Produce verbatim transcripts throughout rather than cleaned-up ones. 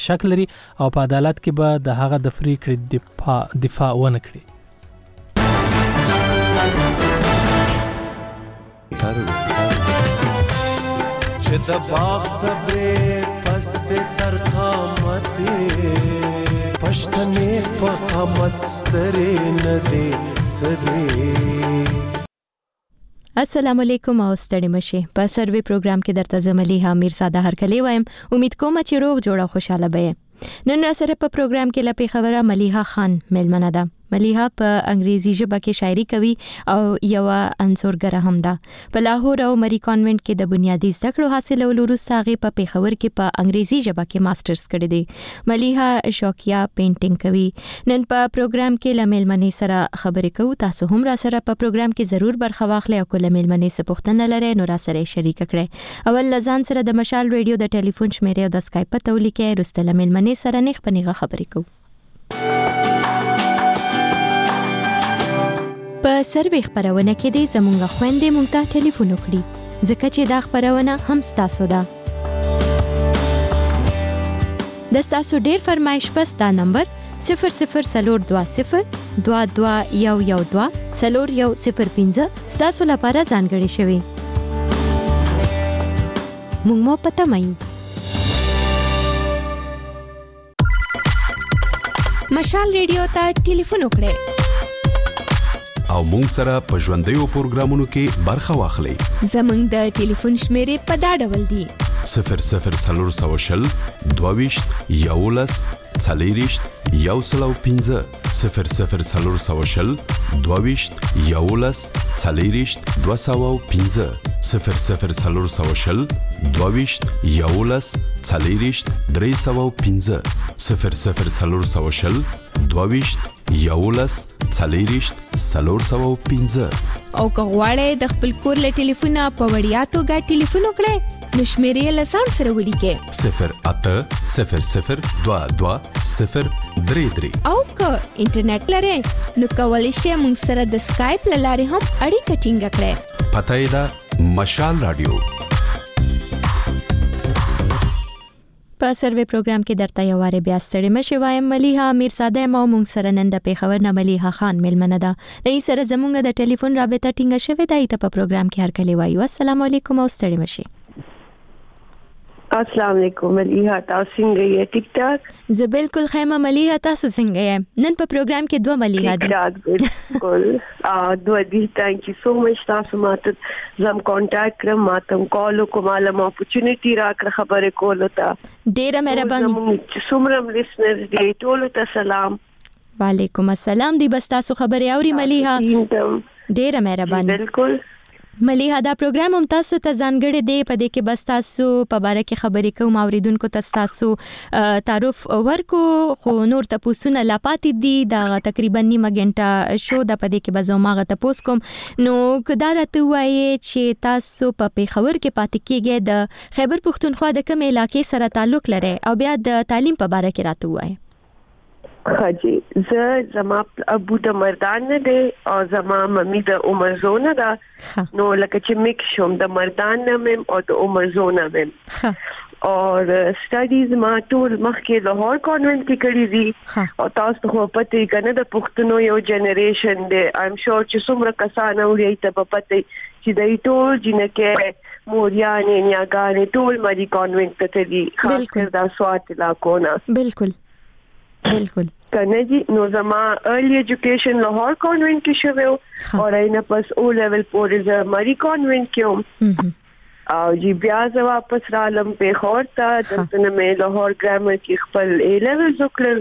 شک لري او په عدالت کې به د هغه د فری کړي دفاع دفاع ونه کړي. چې د باغ صبرې پس د تر قامتې پښتنې په قامت سترې نه دې څدې. السلام علیکم او ستړي مشه. په سروي پروګرام کې درته زملیها میرزاده هرکلی وایم. امید کوم چې روغ جوړ او خوشاله به. نن را سره په پروګرام کې لپاره خبره ملیحه خان ملمنه ده. ملیحه په انګریزي ژبه کې شاعري کوي او یو انځورګره هم ده. په لاهور او مری کانوینټ کې د بنیادی زده کړو حاصلولو وروسته هغه په پیښور کې په انګریزي ژبه کې ماسترز کړی دی. ملیحه شوقیا پینټینګ کوي. نن په پروګرام کې لملمنې سره خبرې کوو. تاسو هم را سره په پروګرام کې ضرور برخه واخلئ او کله ملمنې څه پوښتنه لرئ نو را سره شریک کړئ. اول لزان سره د مشال ریډیو د ټلیفون شمیره او د اسکایپ په تولیکه رستله ملمنې سره نه خپنیغه خبرې کوو. په سروي خبرونه کې د زمونږ خويندې مونږ ته ټلیفون وکړي ځکه چې دا خبرونه هم ستاسو ده. د ستاسو ډیر فرمایش پس دا نمبر صفر صفر صفر دو صفر دو دو یو یو دو صفر یو صفر پنځه ستاسو لپاره ځانګړی شوی. مونږ مو پته مایو. مشال ریډیو ته ټلیفون وکړئ او مونږ سره په ژوندیو پروګرامونو کې برخه واخلئ. زمونږ د ټلیفون شمیرې په دا ډول دي: صفر صفر څلور سوه شل دوه ویشت یولس څلېرویشت یو سل او پنځه صفر صفر څلور سوه شل دوه ویشت یولس څلېرویشت دوه سوه او پنځه صفر صفر څلور سوه شل دوه ویشت یولس څلېرویشت درې سوه او پنځه صفر صفر څلور سوه شل دوه ویشت یولس څلېرویشت څلور سوه او پنځه. او که غواړئ د خپل کور له ټلیفونه په وړیا توګه ټلیفون وکړئ نو شمیرې له ځان سره ولیکئ صفر اته صفر صفر دوه دوه صفر درې درې. او که انټرنیټ لرئ نو کولی شئ موږ سره د سکایپ له لارې هم اړیکه ټینګه کړئ. پته یې ده مشال رادیو. په سروي پروګرام کې درته یو واره بیا ستړي مشه وایم. ملیحه میرزاده مو مونږ سره نن د پیښور نه ملیحه خان ملمنه ده. د سره زمونږ د ټلیفون رابطه ټینګه شوې ده. ایته په پروګرام کې هر کلی وایو. السلام علیکم او ستړي مشه. السلام علیکم ملیحه، تاسو څنګه یې؟ ټیک ټاک. زه بالکل خیمه. ملیحه تاسو څنګه یې؟ نن په پروګرام کې دوه ملیحه دي. بالکل ا دوه دي. ثانک یو سو مچ. تاسو ماته زم کانټیکټ کړم، ماته کال وکړم، اپورچونټی راکړه خبرې کولو ته. ډیره مهرباني. څومره لیسنرز دي ټول ته سلام. وعلیکم السلام. دی بس تاسو خبرې اوري ملیحه. ډیره مهرباني. بالکل ملیحه دا پروګرام هم تاسو ته ځانګړی دی. په دې کې بس تاسو په باره کې خبرې کوم، اوریدونکو ته تاسو تعارف ورکو، خو نور تاسو نه لا پاتې دي. دا تقریبا نیمه غنټه شو د په دې کې به زه ماغه تاسو کوم. نو کدا راته وایي چې تاسو په پیښور کې پاتې کېږئ، د خیبر پښتونخوا د کوم علاقې سره تعلق لري او بیا د تعلیم په باره کې راته وایي. حاجی زه زما ابو د مردان نه دی او زما ممی د عمر زونه ده. نو لکه چې میک شوم د مردان نه مم او د عمر زونه مم. او سټډیز ما ټول مخکې لاهور کانوینټ کې کړې دي. او تاسو خو پته کنه د پښتنو یو جنریشن دی. ایم شور چې څومره کسان اوري ته په پته چې دای ټول جنکه موريانې نیاګانې ټول مری کانوینټ ته دي، خاص کر دا سوات علاقو نه. بالکل بالکل کنه جی. نو زما ارلی ایجوکیشن لاهور کانوینټ کې شوه او راینه پس او لیول پورې ز مری کانوینټ کې او جی بیا زه واپس رالم پیښور ته. دلته مې لاهور ګرامر کې خپل ای لیول وکړل.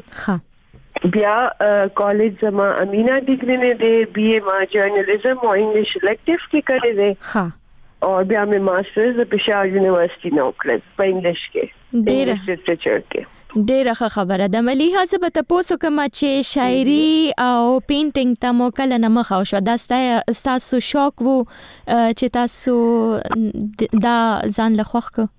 بیا کالج زما امینا ډیګری نه دی، بی اے ما جرنالیزم او انګلیش الیکټیو کې کړی دی. او بیا مې ماسترز په پېښور یونیورسيټي نو کړل په انګلیش کې، انګلیش لټریچر کې. ډیره ښه خبره ده ملیحه. زه به تاسو کوم چې شاعري او پینټینګ ته مو کله نه مخ او شو. دا تاسو شوق وو چې تاسو دا ځان له خوښ کو؟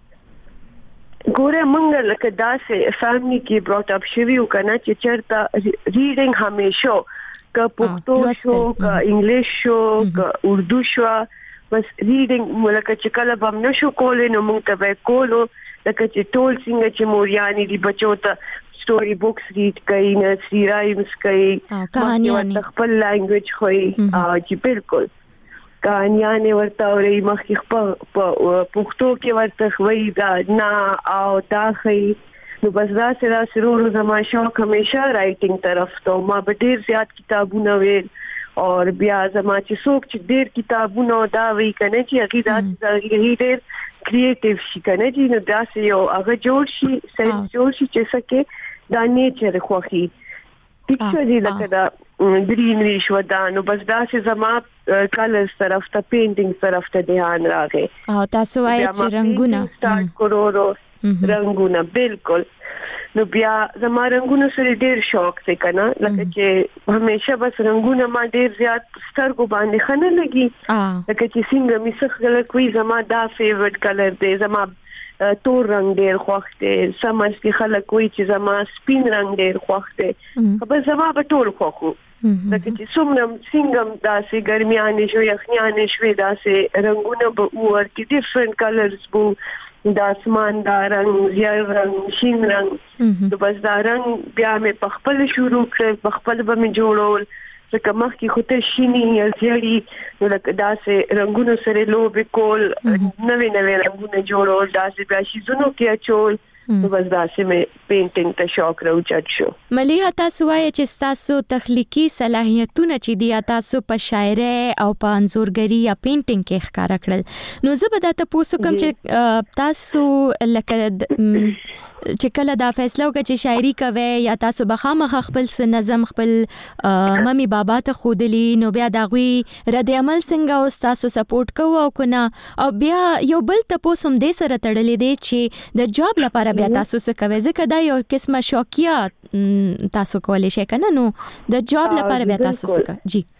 ګوره مونږ لکه داسې فیملی کې براټ اپ شوي یو کنه چې چرته ریډینګ همیشه که پښتو شو که انګلیش شو که اردو شو، بس ریډینګ ملکه چې کله به نشو کولې نو مونږ ته به کولو لکه چې ټول څنګه چې موریانې دي بچو ته سټوري بوکس ریډ کوي نرسری رایمز کوي کہانیانې خپل لانګویج خوي او چې بالکل کہانیانې ورته اوري مخکې خپل پښتو کې ورته خوي دا نه او دا خي نو بس دا سره سرور زما شوق همیشه رائټینګ طرف ته ما به ډیر زیات کتابونه ویل او بیا زما چې څوک چې ډیر کتابونه دا وی کنه چې هغه دا ډیر کریټیو شي کنه چې نو دا سه یو هغه جوړ شي سره جوړ شي چې سکه دا نیچر خوخي پکچر دی لکه دا گرینری شو دا نو بس دا سه زما کلرز طرف ته پینټینګ طرف ته دھیان راغی او تاسو وایي چې رنگونه سٹارټ کړو رنگونه بالکل نو بیا زما رنگونو سره ډیر شوق څه کنه لکه چې همیشه بس رنگونه ما ډیر زیات سترګو باندې خنه لګي لکه چې څنګه می څخه کوئی زما دا فیورټ کلر دی زما تور رنگ ډیر خوښ دی سمج کې خلک کوئی چې زما سپین رنگ ډیر خوښ دی خو زما په ټول خوښو لکه چې څومره څنګه داسې ګرمیانې شو یخنیانې شوې داسې رنگونه به ورته ډیفرنٹ کلرز بو دا اسمان دا رنگ زیار رنگ شین رنگ نو بس دا رنگ بیا مې په خپل شروع کړ په خپل به مې جوړول ځکه مخکې خو ته شینی یا زیړی نو لکه داسې رنگونو سره لوبې کول نوې نوې رنگونه جوړول داسې بیا شیزونو کې اچول نو بس داسې مې پینټینګ ته شوق راوچت شو. ملیحه تاسو وایي چې تاسو تخلیقي صلاحیتونه چې دی تاسو په شاعرۍ او په انځورګري یا پینټینګ کې ښکارا کړل نو زه به دا تاسو کوم چې تاسو لکه چې کله دا فیصله وکړه چې شاعري کوي یا تاسو به خامخ خپل نظم خپل مامي بابا ته خودلی نو بیا دا غوي رد عمل څنګه او تاسو سپورټ کوو او کنه او بیا یو بل تاسو هم دې سره تړلې دي چې د جاب لپاره بیا تاسو څه کوي ځکه دا یو قسمه شوقیا تاسو کولای شئ کنه نو د جاب لپاره بیا تاسو څه کوي جی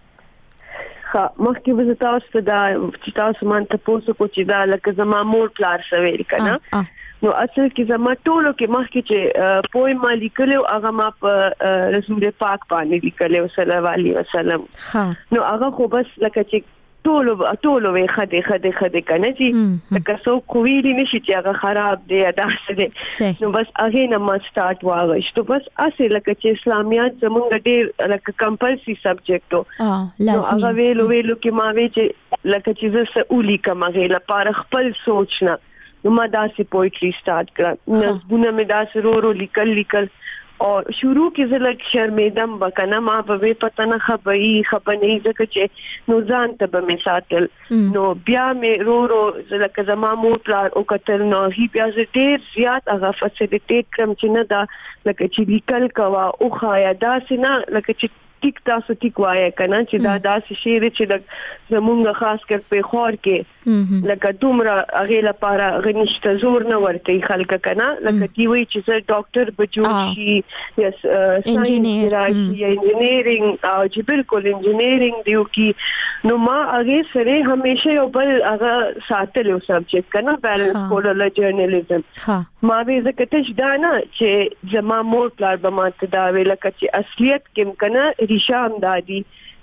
ها مخکې به تاسو ته دا چې تاسو مان ته پوسو کو چې دا لکه زما مور پلار سویل کنه نو اصل کې زما ټولو کې مخکې چې پوی ما لیکلو هغه ما په رسول پاک باندې لیکلو صلی الله علیه وسلم نو هغه خو بس لکه چې ټولو ټولو وې خدي خدي خدي کنه چې لکه څو کوویلی نشي چې هغه خراب دی ادا څه نو بس هغه نه ما سٹارټ واغښتو بس اصل لکه چې اسلامیات زمونږ ډېر لکه کمپلسري سبجیکټ او هغه ویلو ویلو کې ما وی چې لکه چې زه سولي کوم هغه لپاره خپل سوچنه نو ما داسې پوئټري سٹارټ کړه نظمونه مې داسې رو رو لیکل لیکل او شروع کې زه لږ شرمېدم وکنه ما به پته نه خبري خبرني ځکه چې نو ځان ته به مې ساتل نو بیا مې رو رو لکه زما مور پلار او کتل نو هی بیا زه ډېر زیات هغه فسیلیټیټ کړم چې نه دا لکه چې لیکل کوا او خایا داسې نه لکه چې ټیک تاسو ټیک وایي کنه چې دا داسې شی دی چې زمونږ خاص کر په خور کې لکه دومره هغه لپاره غنښت زور نه ورته خلک کنه لکه دی وی چې زه ډاکټر بجو شي یا انجینیر یا انجینیرینګ او چې بالکل انجینیرینګ دیو کی نو ما هغه سره همیشه یو بل هغه ساتلو سبجیکټ کنه بیلنس کولل جرنالیزم ما به زکه تش دا نه چې زما مور پلار به ماته دا ویل چې اصلیت کې کنه ریشام دادی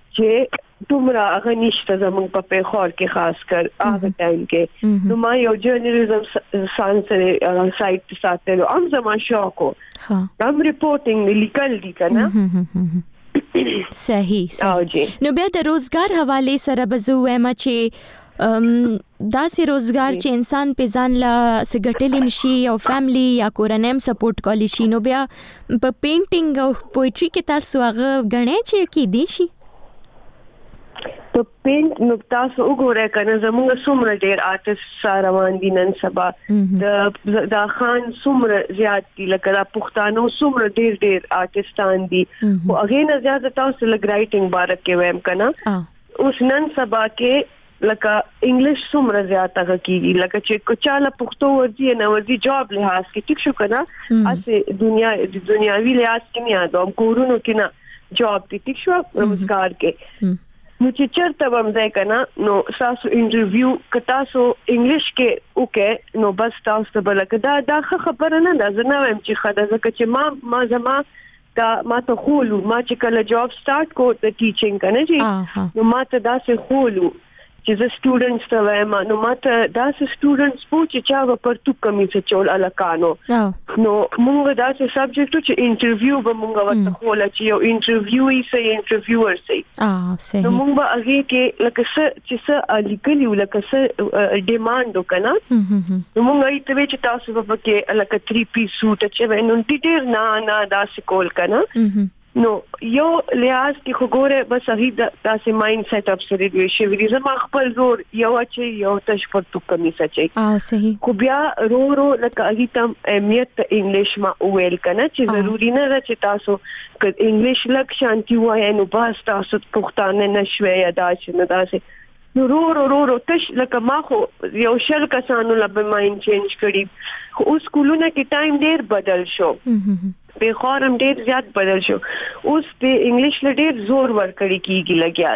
چې دومره هغه نشته زمونږ په پیښور کې خاص کر هغه ټایم کې نو ما یو جرنالیزم ساينس سایت ساتلو ام زما شوق ها ام ریپورټینګ لیکل دي کنه صحیح صحیح نو بیا د روزګار حواله سره بزوم چې دا سي روزګار چې انسان په ځان لا سګټلم شي او فیملی یا کورنیم سپورټ کولی شي نو بیا په پینټینګ او پوئټري کې تاسو هغه غنې چې کې دي شي ته پینټ نو تاسو وګورئ کنه زموږ څومره ډېر آرټیست روان دي نن سبا د دا خان څومره زیات دي لکه دا پښتانو څومره ډېر ډېر آرټیستان دي او هغه نه زیات تاسو لګ رائټینګ بارک کې ویم کنه اوس نن سبا کې لکه انګلیش څومره زیاته کیږي لکه چې کوچاله پښتو ورځي نه ورځي جاب لحاظ کې ټیک شو کنه اسه دنیا د دنیاوی لحاظ کې نه یادوم کورونو کې نه جاب دي ټیک شو روزګار کې نو چې چرته وم ځای کنه نو تاسو انټرویو کتا سو انګلیش کې اوکې نو بس تاسو بل کدا دا خبره نه ده زه نه ویم چې خدای زکه چې ما ما زما دا ما ته خولو ما چې کله جاب سٹارټ کو د ټیچینګ کنه جی نو ما ته دا سه خولو چې زه سټوډنټس ته وایم نو ماته داسې سټوډنټس وو چې چا به پرتو کمیسه چول الکانو نو موږ داسې سبجیکټ چې انټرویو به موږ ورته خوله چې یو انټرویوي سي انټرویور سي اه صحیح نو موږ به هغه کې لکه څه چې څه لیکلي لکه څه ډیماند وکنا نو موږ یې ته چې تاسو په کې لکه تھری پیس سوټ چې نو ډیر نه نه داسې کول کنا نو یو لیاز کې خګوره بس صحیح داسې مایند سیټ اپ سره دی شي ویل زما خپل زور یو چې یو تش پر تو کمی سچي اه صحیح خو بیا رو رو لکه هغه تم اهمیت انګلیش ما ویل کنه چې ضروری نه ده چې تاسو ک انګلیش لک شانتي وای نو باس تاسو پښتانه نشوي ادا شنه داسې نو رو رو رو رو تش لکه ما خو یو شل کسانو لبه مایند چینج کړي خو اوس کولونه کې ټایم ډیر بدل شو په خورم ډیر زیات بدل شو اوس په انګلیش له ډیر زور ور کړی کیږي لګیا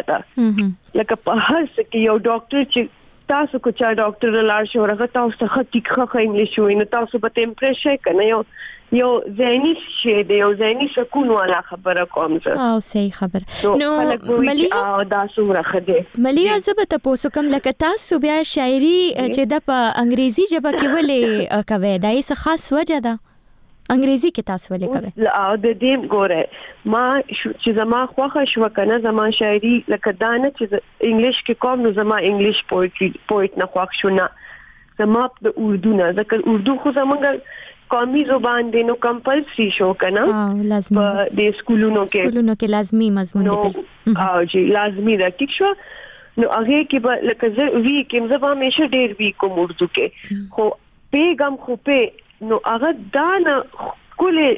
تا لکه په هر څه کې یو ډاکټر چې تاسو کو چا ډاکټر لاړ شو راغه تاسو ته خطیخه انګلیش وای نو تاسو به امپریس شئ کنه یو یو ذهني شی دی یو ذهني سکون والا خبره کوم زه او صحیح خبر نو مليها او دا څومره خده مليها زبته پوسو کوم لکه تاسو بیا شاعري چې د په انګریزي ژبه کې ولې کوي دا یې خاص وجه ده انګریزي کې تاسو ولې کوي او د دې ګوره ما چې زما خوخه شو کنه زما شاعري لکه دانه چې انګلیش کې کوم نو زما انګلیش پوئټري پوئټ نه خوښ شو نه زما د اردو نه ځکه اردو خو زمونږ قومي زبان دی نو کمپلسري شو کنه او لازمي د سکولونو کې سکولونو کې لازمي مضمون دی او جی لازمي ده ټیک شو نو هغه کې به لکه زه وی کوم زه به همیشه ډیر وی کوم اردو کې خو پیغام خو په نو هغه دا نه کوله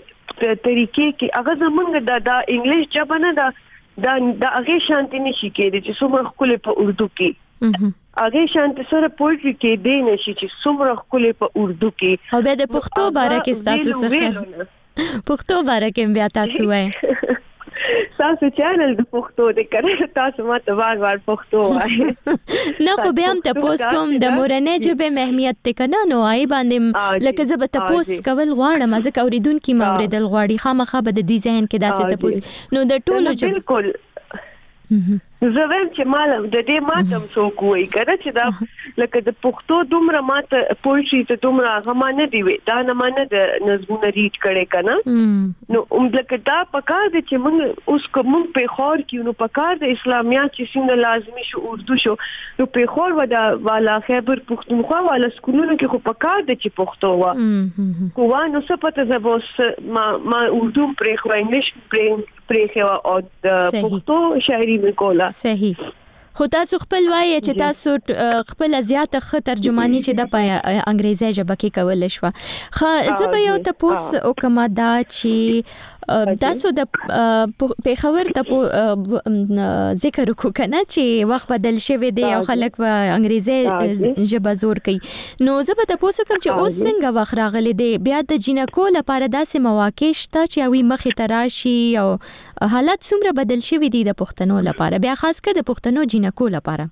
طریقې کې هغه زمونږ د د انګلیش ژبه نه دا د هغه شانتي نشي کېږي چې څومره کوله په اردو کې هغه شانت سره پوئټري کې دی نشي چې څومره خپل په اردو کې او به د پښتو باره کې تاسو څه پښتو باره کې بیا تاسو وای تاسو چینل د پښتو د کړه تاسو ماته وار وار پښتو وای نه خو به هم تاسو کوم د مورنۍ ژبه اهمیت ته کنه نو آی باندې لکه زه به تاسو کول غواړم ځکه اوریدونکو موریدل غواړي خامخا به د دې ذهن کې داسې تاسو نو د ټولو بالکل زه ویم چې مال د دې ماتم څوک وای کړه چې دا لکه د پښتو دومره ماته پوئټري ته دومره غما نه دی وي دا نه مانه د نظمونه ریډ کړي کنه نو هم لکه دا پکار دي چې موږ اوس کوم په خور کې نو پکار د اسلامیات چې څنګه لازمي شو اردو شو نو په خور ودا والا خیبر پښتونخوا والا سکولونو کې خو پکار دي چې پښتو وا خو نو څه پته زبوس ما ما اردو پرې خو انګلیش پرې پرې خو او د پښتو شاعري وکولا صحیح خو تاسو خپل وایي چې تاسو خپل زیاته ښه ترجمانی چې د انګریزي ژبه کې کول شو خو زه به یو تاسو او کومه دا چې تاسو د پیښور ته ذکر وکړو کنه چې وخت بدل شوی دی او خلک په انګریزي ژبه زور کوي نو زه به تاسو کوم چې اوس څنګه وخت راغلی دی بیا د جنکو لپاره داسې مواقع شته چې وي مخې تراشي او حالت څومره بدل شوی دی د پښتنو لپاره بیا خاص کر د پښتنو جنکو لپاره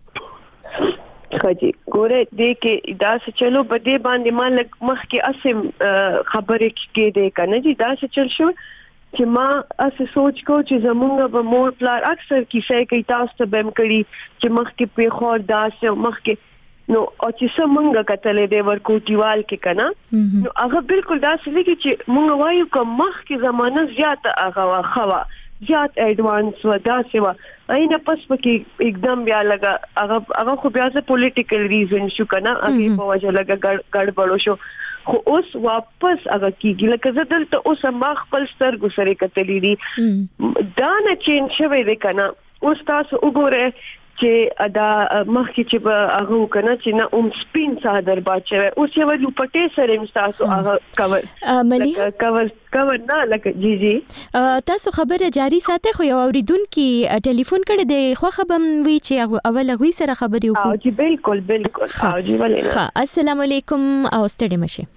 خاجي ګوره دې کې دا څه چلو بده باندې مال مخ کې اسم خبرې کې دې کنه چې دا څه چل شو چې ما اسه سوچ کو چې زمونږ به مور پلار اکثر کیسه کوي تاسو ته بم کړي چې مخ کې په خور داسه مخ کې نو او چې څنګه کتلې د ورکوټیوال کې کنه نو هغه بالکل داسې لګي چې مونږ وایو کوم مخ کې زمانه زیاته هغه واخوا زیات ایڈوانس و داسې و اینه پس پکې एकदम بیا لگا هغه هغه خو بیا څه پولیټیکل ریزن شو کنه هغه په وجه لگا ګډوډ شو خو اوس واپس هغه کیږي لکه زه دلته اوس ما خپل سترګو سره کتلې دي دا نه چینج شوی دی کنه اوس تاسو وګوره چې ادا مخکې چې به هغه کنه چې نه اوم سپین صادر باچوي اوس یو لوپټې سره مستاسو هغه کور مليها کور کور نه لکه جی جی تاسو خبره جاری ساتي خو یو اوریدونکو ټلیفون کړی دی خو خبم وی چې اول غوي سره خبرې وکړو او جی بالکل بالکل او جی ولې ها السلام علیکم او ستړي مشه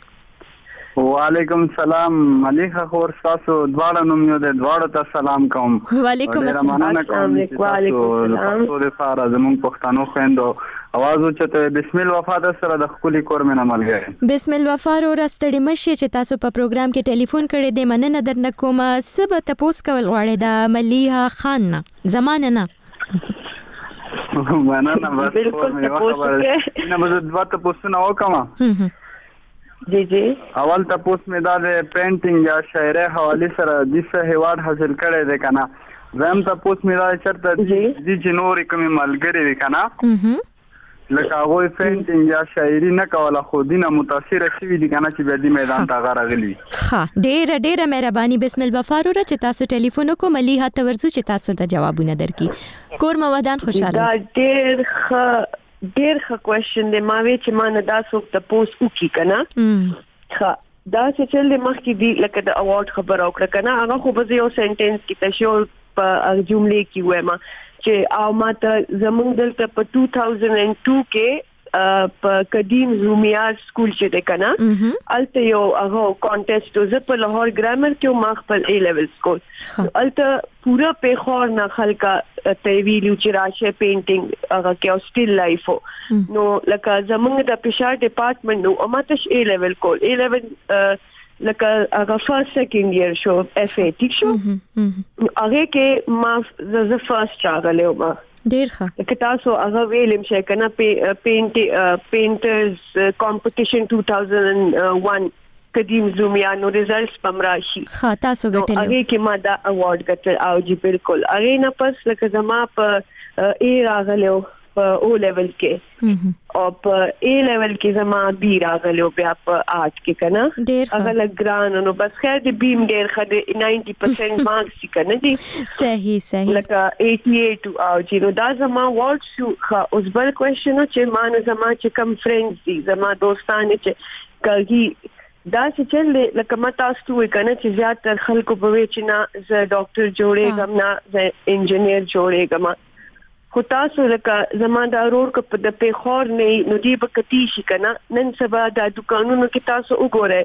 وعلیکم السلام مليها خور تاسو دواړه نوم یو د دواړو ته سلام کوم وعلیکم السلام وعلیکم السلام تاسو د فار زمون پښتنو خويندو आवाज وچته بسم الله وفا د سره د خپل کور مې ملګری بسم الله وفا او راستړي مشه چې تاسو په پروګرام کې ټلیفون کړی دی مننه درنه کوم سبا تاسو کول غواړی د مليها خان زمانه نه مننه بس بالکل تاسو کې نه مزه دوه تاسو نه وکما جی جی اول تاسو مې دا د پینټینګ یا شاعري حواله سره د څه هیواد حاصل کړی دی کنه زم تاسو مې دا چرته د جنوري کوم ملګری دی کنه لکه هغه پینټینګ یا شاعري نه کوله خو دینه متاثر شوی دي کنه چې د میدان ته غراغلی ښه ډېر ډېر مهرباني بسم الله وفارو را چې تاسو ټلیفون کوم مليحه ته ورځو چې تاسو ته جوابونه درکې کور مودان خوشاله دا ډېر ښه ډېر ښه کوېشن دی ما وی چې ما نه دا څوک ته پوس وکي کنه ښه دا چې چل مخکې دی لکه د اوارډ خبر او کړه کنه هغه خو به یو سنټنس کې تشول په جملې کې وایم چې او ما ته زمونږ دلته په two thousand two کې په قدیم زومیار سکول چې ده کنه الته یو هغه کانټیسټ و زه په لاهور ګرامر کې ما خپل ای لیول سکول الته پورا په خور نه خلکا ته ویلو چې راشه پینټینګ هغه کې او سټیل لایف نو لکه زمونږ د پېښار ډپارټمنټ نو اماتش ای لیول کول ای لیول لکه هغه فرست سیکنډ ایئر شو اف ای ټیک شو هغه کې ما ز فرست راغله ما ډیر ښه که تاسو هغه ویلم شي کنه پینټ پینټرز کمپټیشن two thousand one قدیم زومیانو ریزلټس پمراشي ښه تاسو ګټلو هغه کې ما دا اوارډ ګټل او جی بالکل هغه نه پس لکه زما په ای راغلو په او لیول کې او په ای لیول کې زما بی راغلو بیا په آرټ کې کنه ډیر ښه هغه لګران نو بس خیر دې بیم ډیر ښه ninety percent مارکس کنه دي صحیح صحیح لکه eighty-eight او جی نو دا زما ورډ شو ښه اوس بل کوېشن چې ما نه زما چې کم فرندز دي زما دوستان چې کږي دا چې چل لکه ما تاسو وی کنه چې زیات تر خلکو په وی چې نه ز ډاکټر جوړېږم نه ز انجینیر جوړېږم خو تاسو لکه زما دا رور کو په د پیخور نه نو دی په کتی شي کنه نن سبا د دکانونو کې تاسو وګورئ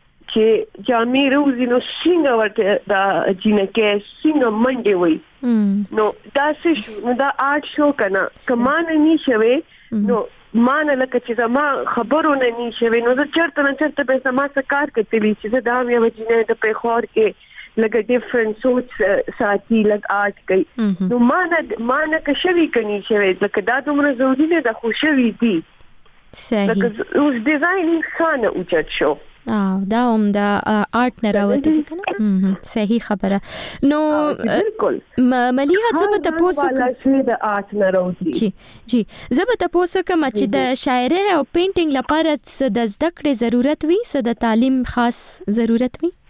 چې جامې روزي نو څنګه ورته دا جنکه څنګه منډي وي نو دا څه نو دا آرټ شو کنه کمان نه شوي نو مان لکه چې زما خبرونه نه شوي نو چرته نه چرته به سما سکار کتلی چې دا مې وجنه د پیخور کې لکه ډیفرنٹ سوچ ساتي لکه آرټ کوي نو مانه مانه که شوي کني شوي لکه دا دومره ضروري نه د خوشوي دي صحیح لکه اوس ډیزاین خانه اوچت شو او دا هم دا آرټ نه راوته دي کنه صحیح خبره نو بالکل مليحه زه به تاسو کوم چې د آرټ نه راوځي جی جی زه به تاسو کوم چې د شاعري او پینټینګ لپاره څه د زده کړې ضرورت وي څه د تعلیم خاص ضرورت وي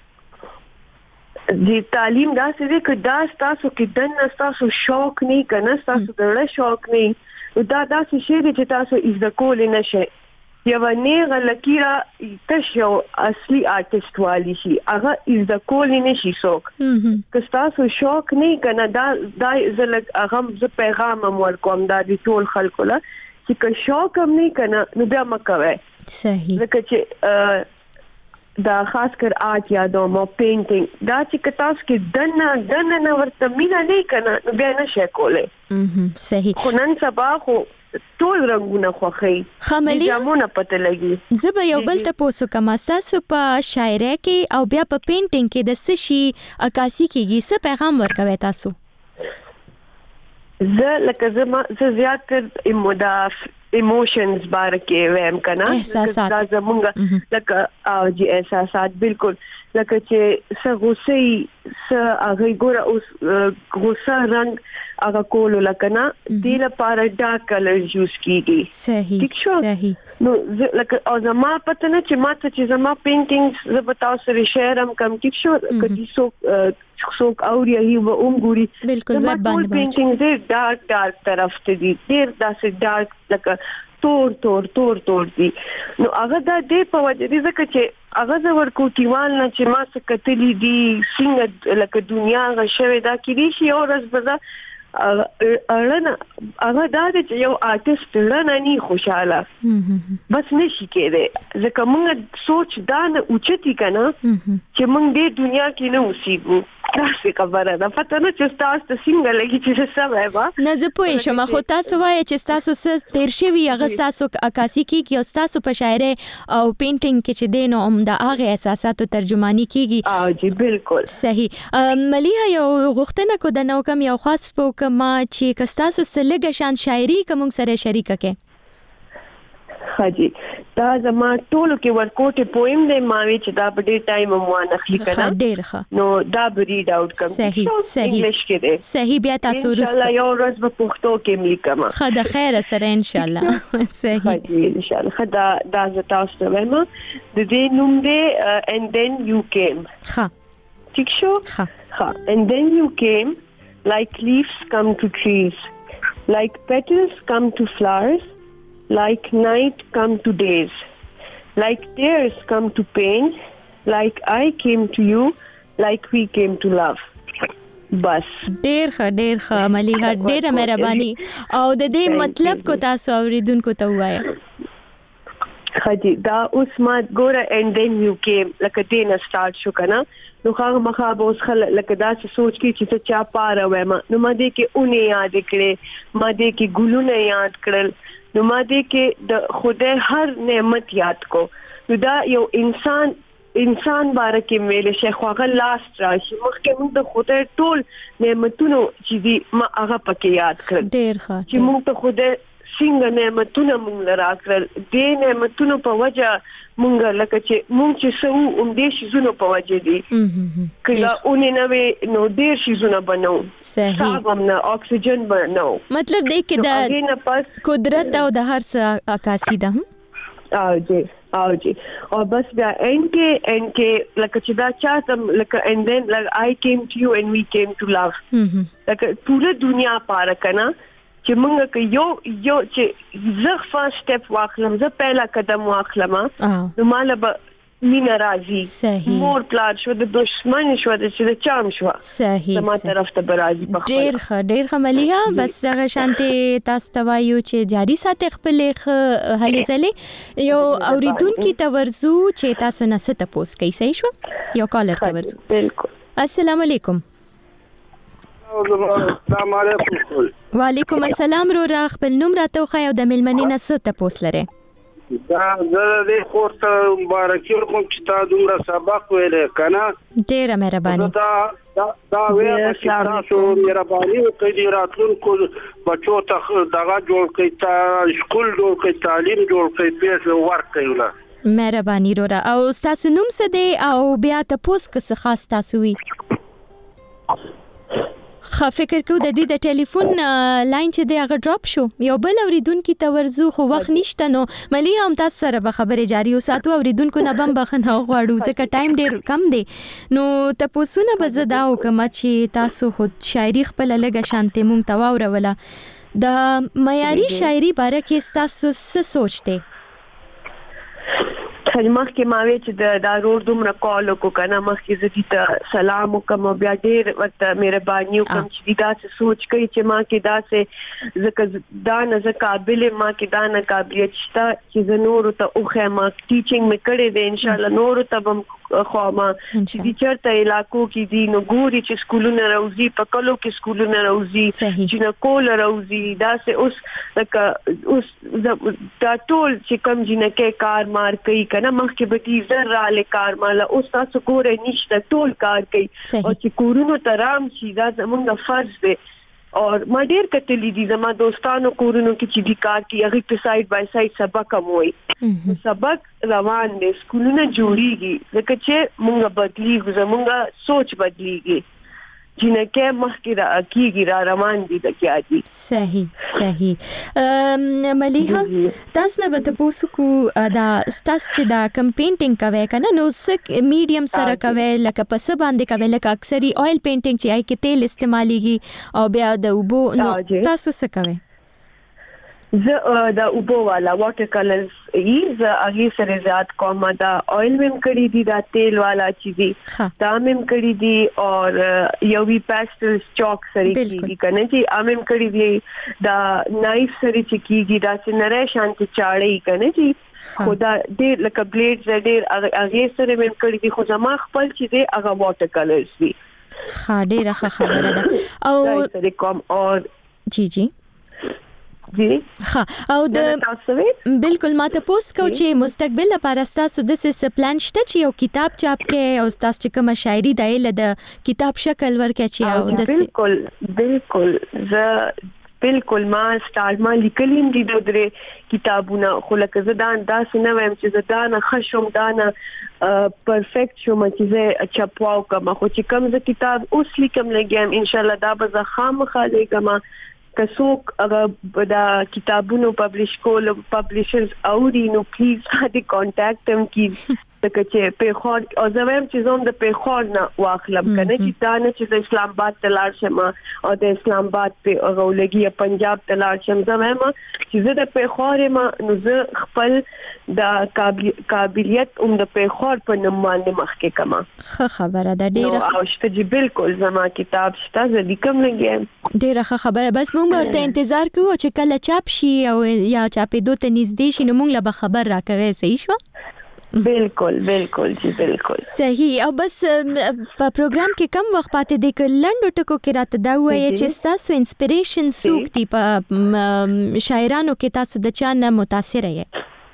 جی تعلیم دا څه دې که دا تاسو کې دنه تاسو شوق نه کنه تاسو دغه شوق نه دا دا څه شی چې تاسو از کول نه شي یو نه غلکیرا تاسو اصلي آرټیست والی شي هغه از کول نه شي څوک که تاسو شوق نه کنه دا دا زلک هغه ز پیغام مور کوم دا د ټول خلکو له چې که شوق هم نه کنه نو بیا مکوي صحیح ځکه چې دا خاص کر آرټ یا د مو پینټینګ دا چې کتاس کې دنه دنه نه ورته مینا نه کنه بیا نه شي کوله صحیح خو نن سبا خو ټول رنگونه خوخي خملي جامونه پته لګي زه یو بل ته پوسو کوم تاسو په شاعري کې او بیا په پینټینګ کې د سشي عکاسي کېږي څه پیغام ورکوي تاسو زه لکه زما زه زیات اموداف ایموشنز بار کې ویم کنه احساسات دا زمونږ لکه او جی احساسات بالکل لکه چې څه غوسه څه هغه ګوره اوس غوسه رنگ هغه کول لکه نه د لپاره ډارک کلر یوز کیږي صحیح صحیح نو لکه او زما پته نه چې ماته چې زما پینټینګز زه به تاسو سره شیر هم کوم کې شو کدي څوک څوک اوري هی و عمري بالکل وب باندې پینټینګز ډارک ډارک طرف ته دي ډیر داسې ډارک لکه تور تور تور تور دي نو هغه دا دې په وجه دي ځکه چې هغه زه ورکو کیوال نه چې ما څه کتلی دي څنګه لکه دنیا غشوي دا کې شي او رس بزا اړه هغه دا چې یو آرټیست لنه نه خوشاله بس نشي کېده ځکه موږ سوچ دا نه اوچتي کنه چې موږ دې دنیا کې نه اوسېږو تاسو خبره ده پته نه چې تاسو ته څنګه لګي چې څه وایي نه زه پوه شم خو تاسو وایي چې تاسو څه تیر شوی هغه تاسو عکاسي کیږي او تاسو په شاعري او پینټینګ کې چې دین او عمده هغه احساساتو ترجمانی کیږي اه جی بالکل صحیح ملیحه یو غوښتنه کو د نو کم یو خاص پوک ما چې کستاسو سلګ شان شاعري کوم سره شریک کې حاجی دا زما ټولو کې ورکوټه پویم دی ما وی چې دا په ډیر ټایم مو نه خلی کړه ډیر ښه نو دا به ریډ اوټ کوم صحیح صحیح انګلیش کې دی صحیح بیا تاسو ان شاء الله یو ورځ په پښتو کې ملیکم خدا خیر سره ان شاء الله صحیح حاجی ان شاء الله خدا دا زتا اوسه وایم د دې نوم دی and then you came ها ٹھیک شو ها ها and then you came like leaves come to trees like petals come to flowers like night come to days like tears come to pain like I came to you like we came to love بس ډیر ښه ډیر ښه ملیحه ډیره مهرباني او د دې مطلب کو تاسو اوریدونکو ته وایي خاجي دا اوس ما ګوره and then you came لکه دې نه سٹارټ شو کنه نو هغه مخه به اوس خل لکه دا چې سوچ کی چې چا پاره وایم نو ما دې کې اونې یاد کړې ما دې کې ګلونه یاد کړل نو ما دې کې د خدای هر نعمت یاد کو نو دا یو انسان انسان بارکه ویل شیخ هغه لاست راشي مخکې موږ د خدای ټول نعمتونو چې دی ما هغه پکې یاد کړل ډیر ښه چې موږ ته خدای څنګه نعمتونه موږ راکړل دې نعمتونو په وجه موږ لکه چې موږ چې سو هم دې شیزونو په وجه دي کله اونې نوې نو ډېر شیزونه بنو صحیح صاحب نه اکسیجن بنو مطلب دې کې د قدرت او د هر څه عکاسي ده او جی او جی او بس بیا ان کې ان کې لکه چې دا چاته لکه and then like I came to you and we came to love لکه ټول دنیا پاره کنا چې موږ کې یو یو چې زه فرست سټپ واخلم زه پهلا قدم واخلم نو مال به مینا راځي مور پلان شو د دشمن شو د چې چام شو صحیح زما طرف ته برازي په ډیر ښه ډیر ښه ملیحه بس دغه شانتي تاسو ته وایو چې جاری ساتي خپل هلي ځلې یو اوریدونکو ته ورزو چې تاسو نه ست پوس کوي صحیح شو یو کالر ته ورزو بالکل السلام علیکم السلام علیکم وعلیکم السلام رو را خپل نوم راته خو یو د ملمنې نه ست پوس لره دا د خورته مبارکي کوم چې تا دومره سبق ویل کنه ډیره مهرباني دا دا دا ویل چې تاسو مهرباني کوي راتلونکو بچو ته دغه جوړ کړئ تا سکول جوړ کړئ تعلیم جوړ کړئ پیسې ورکړئ ولا مهرباني رو را او تاسو نوم څه دی او بیا ته پوس کس خاص تاسو وی خا فکر کو د دې د ټلیفون لاین چې دی هغه ډراپ شو یو بل اوریدونکو ته ورزو خو وخت نشته نو ملي هم تاسو سره به خبره جاری وساتو اوریدونکو نه بم بخنه غواړو ځکه ټایم ډیر کم دی نو تاسو نه بزدا او کما چې تاسو خود شاعري خپل لګه شانته مونږ تواوره ولا د معیاري شاعري باره کې تاسو څه سوچته خدمت کې ماوي چې د دارور دومره کال کو کنه مخکې زدي ته سلام وکم بیا ډېر ورته مهرباني وکم چې دا څه سوچ کوي چې ما کې دا څه زکه دا نه ز قابل ما کې دا نه قابلیت شته چې نور ته اوخه ما ټیچینګ مې کړې ده ان شاء الله نور ته بم خو ما چې چرته علاقو کې دي نو ګوري چې سکولونه راوځي په کلو کې سکولونه راوځي چې نه کول راوځي دا څه اوس لکه اوس دا ټول چې کم جنکه کار مار کوي کنه مخکې به دې زر را لکار مالا اوس تاسو ګوره نشته ټول کار کوي او چې کورونو ترام شي دا زمونږ فرض دی اور ما ډیر کتلې دي زما دوستانو کورونو کې چې د کار کې هغه په سایډ بای سایډ سبق هم وای سبق روان دي سکولونه جوړیږي لکه چې مونږ بدلیږو زمونږ سوچ بدلیږي جنکه مخکې را کیږي را روان دي د کیاږي صحیح صحیح ملیحه تاسو نه به تاسو کو دا ستاس چې دا کم پینټینګ کوي کنه نو سک میډیم سره کوي لکه پس باندې کوي لکه اکثری آیل پینټینګ چې آی کې تیل استعماليږي او بیا د وبو نو تاسو څه کوي زه د اوبو والا واټر کلرز ایز هغه سره زیات کومه دا آیل مم کړی دي دا تیل والا چیزي دا مم کړی دي او یو وی پاستل چاک سره کیږي کنه چې امم کړی دي دا نایف سره چې کیږي دا چې نره شانت چاړې کنه چې خدا دې لکه بلیډ زډیر هغه سره مم کړی دي خو زما خپل چې دي هغه واټر کلرز دي ها ډیره ښه خبره ده. او سره کوم او جی جی جی ها او د بالکل ما ته پوس کو چې مستقبل لپاره تاسو د څه پلان شته چې یو کتاب چاپ کې او تاسو چې کوم شاعري د ال د کتاب شکل ورکړي چې او د بالکل بالکل ز بالکل ما سٹارټ ما لیکلیم دي د درې کتابونه خو لکه زه دا انداز نه وایم چې زه دا نه خشم دا نه پرفیکټ شوم چې زه چاپواو کوم خو چې کوم زه کتاب اوس لیکم لګیم ان شاء الله دا به زه خامخا لیکم کڅوک هغه دا کتابونو پبلش کول پبلشرز اوري نو پلیز هدي کانټیکټ هم کی دغه چې په خور او زموږ چې زوم د په خور نه واخلم کنه چې دا نه چې د اسلام آباد تلار شم او د اسلام آباد په غولګي پنجاب تلار شم زموږ چې زه د په خور ما نو زه خپل د قابلیت هم د په خور په نوم باندې مخکې کما خه خبره ده ډیره او شته چې بالکل زما کتاب شته زه لیکم لګم ډیره خه خبره بس موږ ورته انتظار کوو چې کله چاپ شي او یا چاپېدو ته نږدې شي نو موږ له خبر راکوي صحیح شو بالکل بالکل جی بالکل صحیح او بس په پروګرام کې کم وخت پاتې دی ک لنډو ټکو کې راته دا وایي چې تاسو انسپریشن سوق دی په شاعرانو کې تاسو د چا نه متاثر یې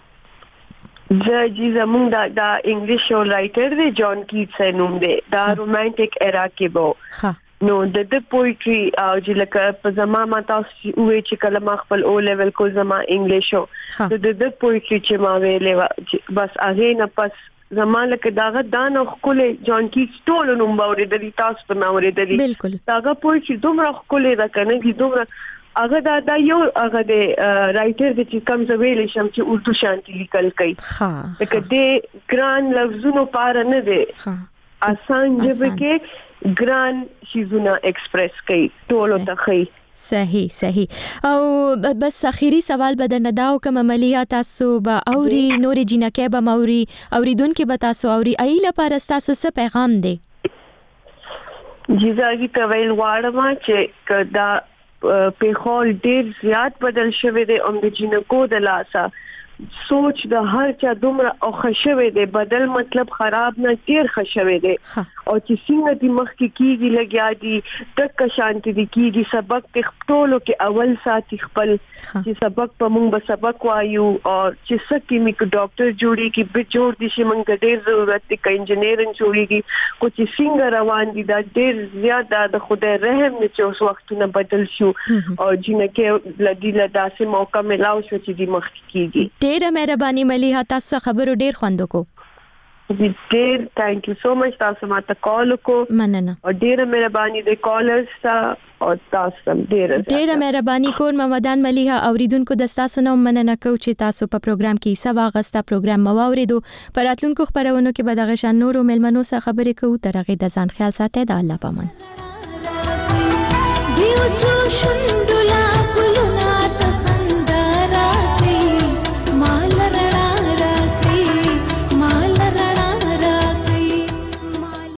زه جی زمونږ دا د انګلیش رائټر دی جان کیټس نوم دی دا رومانټیک ایرا کې وو ها نو د د پوئټري او چې لکه په زما ما تاسو وې چې کله ما خپل او لیول کو زما انګلیش او د د پوئټري چې ما ویلې بس هغه نه پس زما لکه داغه دان خپل جان کیټس ټول نوم باورې د تاسو په ناورې د بالکل داغه پوئټري دومره خپل راکنه کی دومره هغه دا د یو هغه د رائټر د چې کوم زویل شم چې اردو شانتي لیکل کوي ها لکه د ګران لفظونو پار نه دی ها آسان جبه کې ګران شیزونه ایکسپریس کوي ټول ته خي صحیح صحیح او بس اخیری سوال بدن داو کوم عملیات تاسو به اوري نور جنکه به موري اوریدونکو به تاسو اوري ایله پر تاسو څه پیغام دی جزاګي کویل واړه چې کدا په خول ډیر زیات بدل شوی دی او د جنکو د لاسه سوچ د هر چا دومره او خشوي دی بدل مطلب خراب نه ډیر خشوي دی او چې څنګه د مخ کې کیږي لګیا دي تک شانتي دي کیږي سبق ټولو کې اول ساتي خپل چې سبق په موږ به سبق وایو او چې سکه میک ډاکټر جوړي کې به جوړ دي چې موږ ډیر ضرورت دي ک انجنیر جوړيږي کو چې څنګه روان دي دا ډیر زیاته د خدای رحم نه چې اوس وختونه بدل شو او جنکه لدی لداسه موقع ملاو شو چې د مخ کیږي ډیره مهرباني مليحه تاسو خبرو ډیر خوند کو ډیر ثانک یو سو مچ تاسو ماته کال کو مننه او ډیره مهرباني د کالرز او تاسو ډیره ډیره مهرباني کور ممدان مليحه اوریدونکو د تاسو نو مننه کو چې تاسو په پروګرام کې سبا غستا پروګرام مواوریدو پراتلونکو خبرونو کې به دغه شان نورو ملمنو سره خبرې کوو ترغه د ځان خیال ساتي د الله پامان